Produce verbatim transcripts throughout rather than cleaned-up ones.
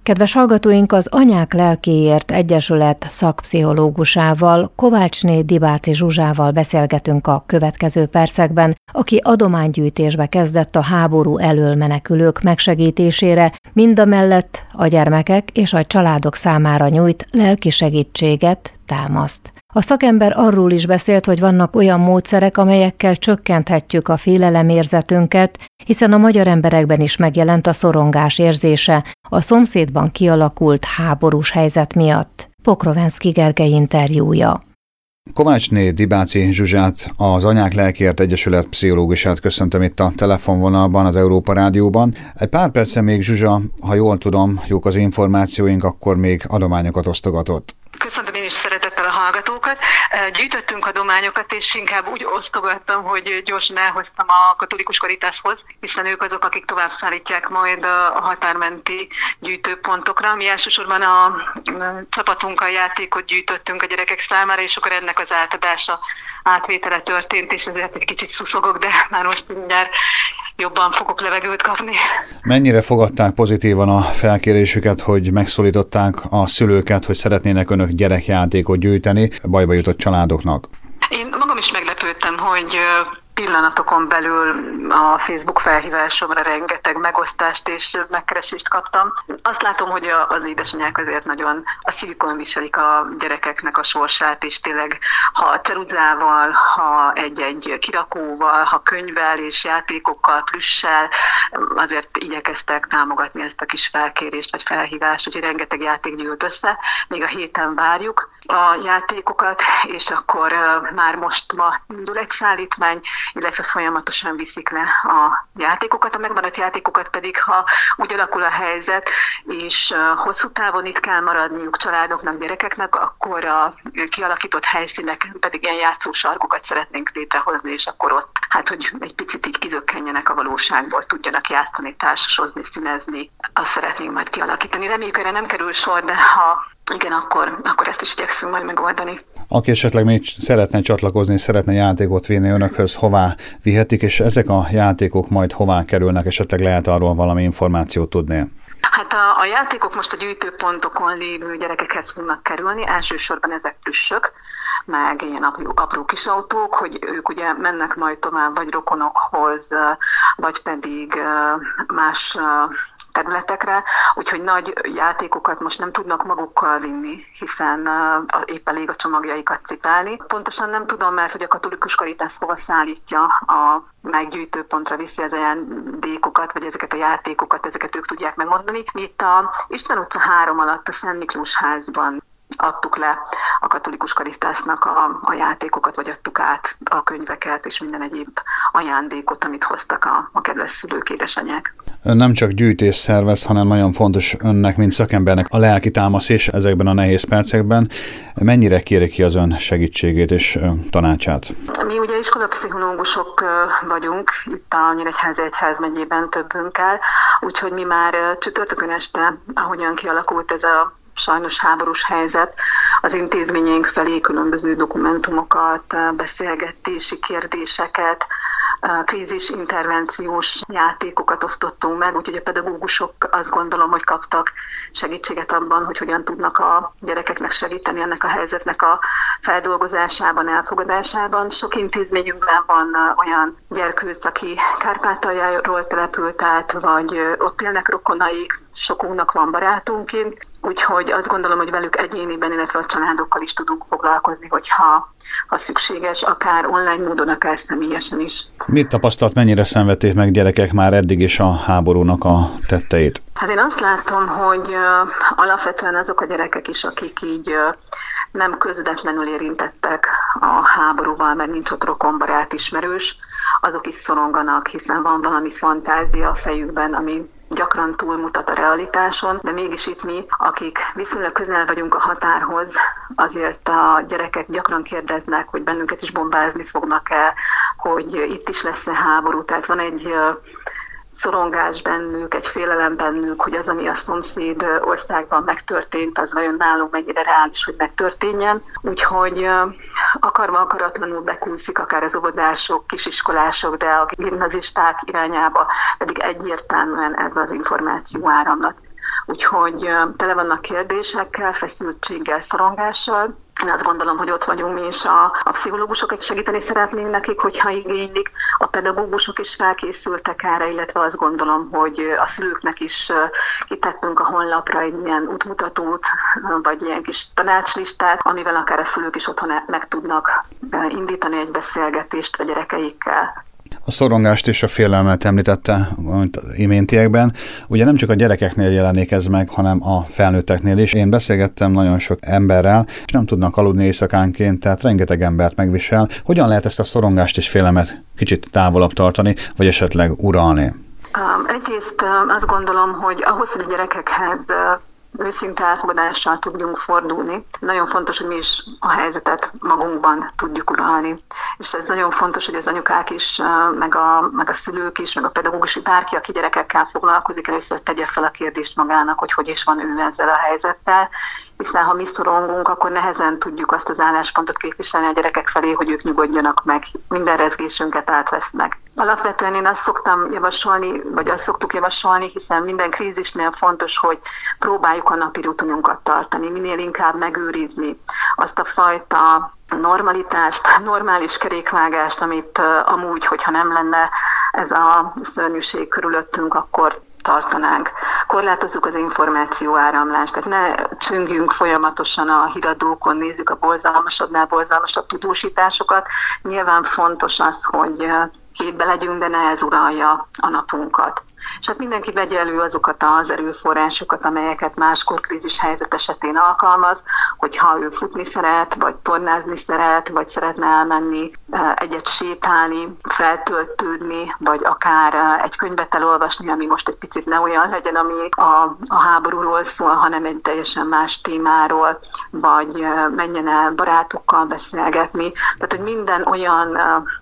Kedves hallgatóink, az Anyák Lelkéért Egyesület szakpszichológusával, Kovácsné Dibáci Zsuzsával beszélgetünk a következő percekben, aki adománygyűjtésbe kezdett a háború elől menekülők megsegítésére, mindamellett a gyermekek és a családok számára nyújt lelki segítséget, támaszt. A szakember arról is beszélt, hogy vannak olyan módszerek, amelyekkel csökkenthetjük a félelemérzetünket, hiszen a magyar emberekben is megjelent a szorongás érzése a szomszédban kialakult háborús helyzet miatt. Pokrovenszky Gergely interjúja. Kovácsné Dibáci Zsuzsát, az Anyák Lelkéért Egyesület pszichológusát köszöntöm itt a telefonvonalban, az Európa Rádióban. Egy pár perce még Zsuzsa, ha jól tudom, jók az információink, akkor még adományokat osztogatott. Köszöntöm én is szeretettel a hallgatókat. Gyűjtöttünk adományokat, és inkább úgy osztogattam, hogy gyorsan elhoztam a Katolikus Caritashoz, hiszen ők azok, akik tovább szállítják majd a határmenti gyűjtőpontokra. Mi elsősorban a csapatunkkal játékot gyűjtöttünk a gyerekek számára, és akkor ennek az átadása, átvétele történt, és ezért egy kicsit szuszogok, de már most mindjárt jobban fogok levegőt kapni. Mennyire fogadták pozitívan a felkérésüket, hogy megszólították a szülőket, hogy szeretnének önök gyerekjátékot gyűjteni bajba jutott családoknak? Én magam is meglepődtem, hogy pillanatokon belül a Facebook felhívásomra rengeteg megosztást és megkeresést kaptam. Azt látom, hogy az édesanyák azért nagyon a szívükön viselik a gyerekeknek a sorsát, és tényleg ha ceruzával, ha egy-egy kirakóval, ha könyvvel és játékokkal, plüssel, azért igyekeztek támogatni ezt a kis felkérést vagy felhívást, úgyhogy rengeteg játék gyűlt össze. Még a héten várjuk a játékokat, és akkor már most ma indul egy szállítmány, illetve folyamatosan viszik le a játékokat. A megmaradt játékokat pedig, ha úgy alakul a helyzet, és hosszú távon itt kell maradniuk családoknak, gyerekeknek, akkor a kialakított helyszíneken pedig ilyen játszósarkokat szeretnénk létrehozni, és akkor ott, hát hogy egy picit így kizökkenjenek a valóságból, tudjanak játszani, társasozni, színezni. Azt szeretnénk majd kialakítani. Reméljük, erre nem kerül sor, de ha igen, akkor, akkor ezt is igyekszünk majd megoldani. Aki esetleg még szeretne csatlakozni, szeretne játékot vinni önökhöz, hová vihetik, és ezek a játékok majd hová kerülnek, esetleg lehet arról valami információt tudni? Hát a, a játékok most a gyűjtőpontokon lévő gyerekekhez fognak kerülni, elsősorban ezek plüssök, meg ilyen apró, apró kis autók, hogy ők ugye mennek majd tovább vagy rokonokhoz, vagy pedig más területekre, úgyhogy nagy játékokat most nem tudnak magukkal vinni, hiszen uh, épp elég a csomagjaikat cipelni. Pontosan nem tudom, mert hogy a Katolikus Caritas hova szállítja a meggyűjtőpontra viszi az ajándékokat, vagy ezeket a játékokat, ezeket ők tudják megmondani. Mi itt a István utca három alatt a Szent Miklós házban adtuk le a Katolikus Caritasnak a, a játékokat, vagy adtuk át a könyveket és minden egyéb ajándékot, amit hoztak a, a kedves szülők, édesanyák. Ön nem csak gyűjtés szervez, hanem nagyon fontos önnek, mint szakembernek a lelki támasz is ezekben a nehéz percekben. Mennyire kéri ki az ön segítségét és tanácsát? Mi ugye iskolapszichológusok vagyunk itt a Nyíregyházi Egyházmegyében többünkkel, úgyhogy mi már csütörtökön este, ahogyan kialakult ez a sajnos háborús helyzet, az intézményeink felé különböző dokumentumokat, beszélgetési kérdéseket, krízis intervenciós játékokat osztottunk meg, úgyhogy a pedagógusok azt gondolom, hogy kaptak segítséget abban, hogy hogyan tudnak a gyerekeknek segíteni ennek a helyzetnek a feldolgozásában, elfogadásában. Sok intézményünkben van olyan gyerkőc, aki Kárpátaljáról települt át, vagy ott élnek rokonaik, sokunknak van barátunként, úgyhogy azt gondolom, hogy velük egyéniben, illetve a családokkal is tudunk foglalkozni, hogyha ha szükséges, akár online módon, akár személyesen is. Mit tapasztalt, mennyire szenvedték meg gyerekek már eddig is a háborúnak a tetteit? Hát én azt látom, hogy uh, alapvetően azok a gyerekek is, akik így uh, nem közvetlenül érintettek a háborúval, mert nincs ott rokonbarát ismerős, azok is szoronganak, hiszen van valami fantázia a fejükben, ami gyakran túlmutat a realitáson, de mégis itt mi, akik viszonylag közel vagyunk a határhoz, azért a gyerekek gyakran kérdeznek, hogy bennünket is bombázni fognak-e, hogy itt is lesz-e háború, tehát van egy szorongás bennük, egy félelem bennük, hogy az, ami a szomszéd országban megtörtént, az vajon nálunk mennyire reális, hogy megtörténjen. Úgyhogy akarva akaratlanul bekúszik akár az óvodások, kisiskolások, de a gimnazisták irányába pedig egyértelműen ez az információ áramlat. úgyhogy tele vannak kérdésekkel, feszültséggel, szorongással. Én azt gondolom, hogy ott vagyunk mi is a, a pszichológusok, segíteni szeretnénk nekik, hogyha igénylik. A pedagógusok is felkészültek erre, illetve azt gondolom, hogy a szülőknek is kitettünk a honlapra egy ilyen útmutatót, vagy ilyen kis tanácslistát, amivel akár a szülők is otthon meg tudnak indítani egy beszélgetést a gyerekeikkel. A szorongást és a félelmet említette az iméntiekben. Ugye nem csak a gyerekeknél jelenik ez meg, hanem a felnőtteknél is. Én beszélgettem nagyon sok emberrel, és nem tudnak aludni éjszakánként, tehát rengeteg embert megvisel. Hogyan lehet ezt a szorongást és félelmet kicsit távolabb tartani, vagy esetleg uralni? Egyrészt azt gondolom, hogy ahhoz, hogy a gyerekekhez őszinte elfogadással tudjunk fordulni. Nagyon fontos, hogy mi is a helyzetet magunkban tudjuk uralni. És ez nagyon fontos, hogy az anyukák is, meg a, meg a szülők is, meg a pedagógus, bárki, aki gyerekekkel foglalkozik, először tegye fel a kérdést magának, hogy hogy is van ő ezzel a helyzettel. Hiszen ha mi szorongunk, akkor nehezen tudjuk azt az álláspontot képviselni a gyerekek felé, hogy ők nyugodjanak meg, minden rezgésünket átvesznek. Alapvetően én azt szoktam javasolni, vagy azt szoktuk javasolni, hiszen minden krízisnél fontos, hogy próbáljuk a napi rutinunkat tartani, minél inkább megőrizni azt a fajta normalitást, normális kerékvágást, amit uh, amúgy, hogyha nem lenne ez a szörnyűség körülöttünk, akkor tartanánk. Korlátozzuk az információ áramlást, tehát ne csüngjünk folyamatosan a híradókon, nézzük a borzalmasabbnál borzalmasabb tudósításokat. Nyilván fontos az, hogy képbe legyünk, de ne ez uralja a napunkat. És hát mindenki vegye elő azokat az erőforrásokat, amelyeket máskor krízis helyzet esetén alkalmaz, hogyha ő futni szeret, vagy tornázni szeret, vagy szeretne elmenni egyet sétálni, feltöltődni, vagy akár egy könyvet elolvasni, ami most egy picit ne olyan legyen, ami a, a háborúról szól, hanem egy teljesen más témáról, vagy menjen el barátokkal beszélgetni. Tehát, hogy minden olyan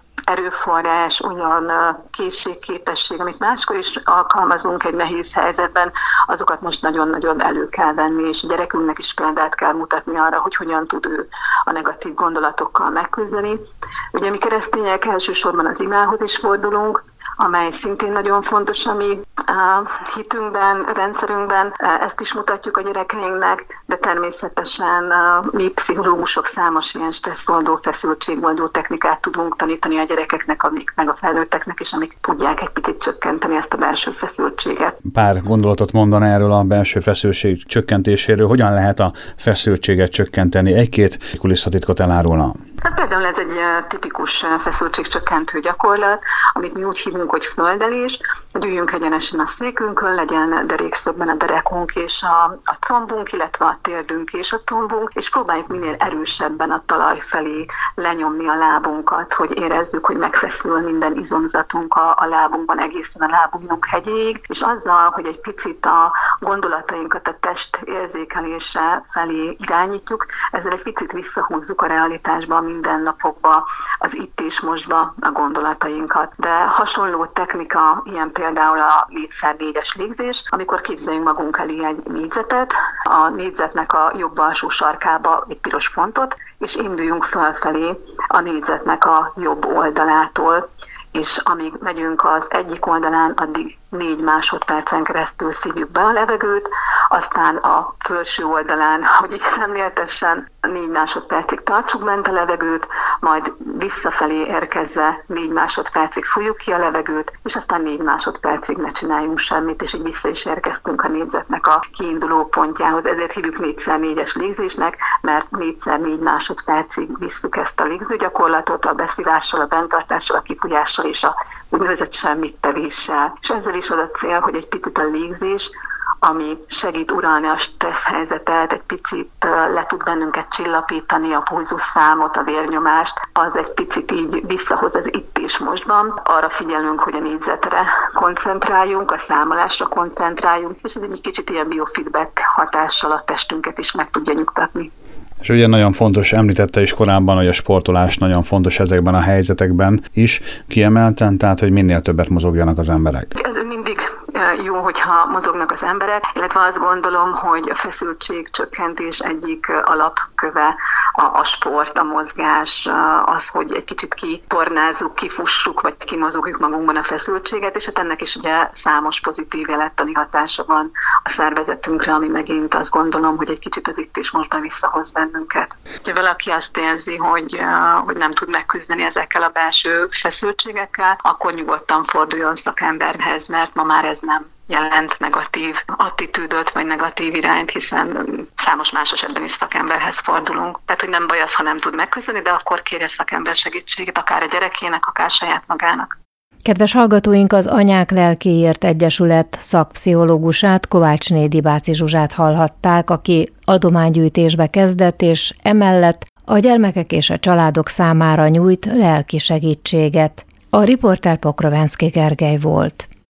erőforrás, olyan készség, képesség, amit máskor is alkalmazunk egy nehéz helyzetben, azokat most nagyon-nagyon elő kell venni, és a gyerekünknek is példát kell mutatni arra, hogy hogyan tud ő a negatív gondolatokkal megküzdeni. Ugye mi keresztények elsősorban az imához is fordulunk, amely szintén nagyon fontos a mi hitünkben, rendszerünkben, ezt is mutatjuk a gyerekeinknek, de természetesen mi pszichológusok számos ilyen stresszoldó, feszültségoldó technikát tudunk tanítani a gyerekeknek, amik, meg a felnőtteknek is, amik tudják egy picit csökkenteni ezt a belső feszültséget. Pár gondolatot mondaná erről a belső feszültség csökkentéséről, hogyan lehet a feszültséget csökkenteni? Egy-két kulisszatitkot elárulna. Hát például ez egy tipikus feszültségcsökkentő gyakorlat, amit mi úgy hívunk, hogy földelés, hogy üljünk egyenesen a székünkön, legyen derékszögben a derekunk és a, a combunk, illetve a térdünk és a combunk, és próbáljuk minél erősebben a talaj felé lenyomni a lábunkat, hogy érezzük, hogy megfeszül minden izomzatunk a, a lábunkban, egészen a lábunknak hegyéig, és azzal, hogy egy picit a gondolatainkat a test érzékelése felé irányítjuk, ezzel egy picit visszahúzzuk a realitásba, mindennapokba, az itt és mostba a gondolatainkat. De hasonló technika, ilyen például a négy szer négyes légzés, amikor képzeljünk magunk elé egy négyzetet, a négyzetnek a jobb alsó sarkába egy piros pontot, és induljunk fölfelé a négyzetnek a jobb oldalától, és amíg megyünk az egyik oldalán, addig négy másodpercen keresztül szívjuk be a levegőt, aztán a felső oldalán, hogy így szemléltessen, négy másodpercig tartsuk bent a levegőt, majd visszafelé érkezve négy másodpercig fújjuk ki a levegőt, és aztán négy másodpercig ne csináljunk semmit, és így vissza is érkeztünk a négyzetnek a kiinduló pontjához. Ezért hívjuk négy szer négyes légzésnek, mert négy szer négy másodpercig visszük ezt a légzőgyakorlatot a beszívással, a benntartással, a kifújással és a úgynevezett semmittevéssel. És ezzel is az a cél, hogy egy picit a légzés, ami segít uralni a stressz helyzetet, egy picit le tud bennünket csillapítani a pulzusszámot, a vérnyomást, az egy picit így visszahoz az itt és mostban. Arra figyelünk, hogy a négyzetre koncentráljunk, a számolásra koncentráljunk, és ez egy kicsit ilyen biofeedback hatással a testünket is meg tudja nyugtatni. És ugye nagyon fontos, említette is korábban, hogy a sportolás nagyon fontos ezekben a helyzetekben is kiemelten, tehát hogy minél többet mozogjanak az emberek. Ez mindig jó, hogyha mozognak az emberek, illetve azt gondolom, hogy a feszültség csökkentés egyik alapköve a, a sport, a mozgás, az, hogy egy kicsit kitornázzuk, kifussuk, vagy kimozogjuk magunkban a feszültséget, és hát ennek is ugye számos pozitív élettani hatása van a szervezetünkre, ami megint azt gondolom, hogy egy kicsit az itt is most visszahoz bennünket. Ha valaki azt érzi, hogy, hogy nem tud megküzdeni ezekkel a belső feszültségekkel, akkor nyugodtan forduljon szakemberhez, mert ma már ez nem jelent negatív attitűdöt, vagy negatív irányt, hiszen számos más esetben is szakemberhez fordulunk. Tehát, hogy nem baj az, ha nem tud megküzdeni, de akkor kérje szakember segítséget, akár a gyerekének, akár saját magának. Kedves hallgatóink, az Anyák Lelkéért Egyesület szakpszichológusát, Kovácsné Dibáci Zsuzsát hallhatták, aki adománygyűjtésbe kezdett, és emellett a gyermekek és a családok számára nyújt lelki segítséget. A riporter Pokrovenszky Gergely volt.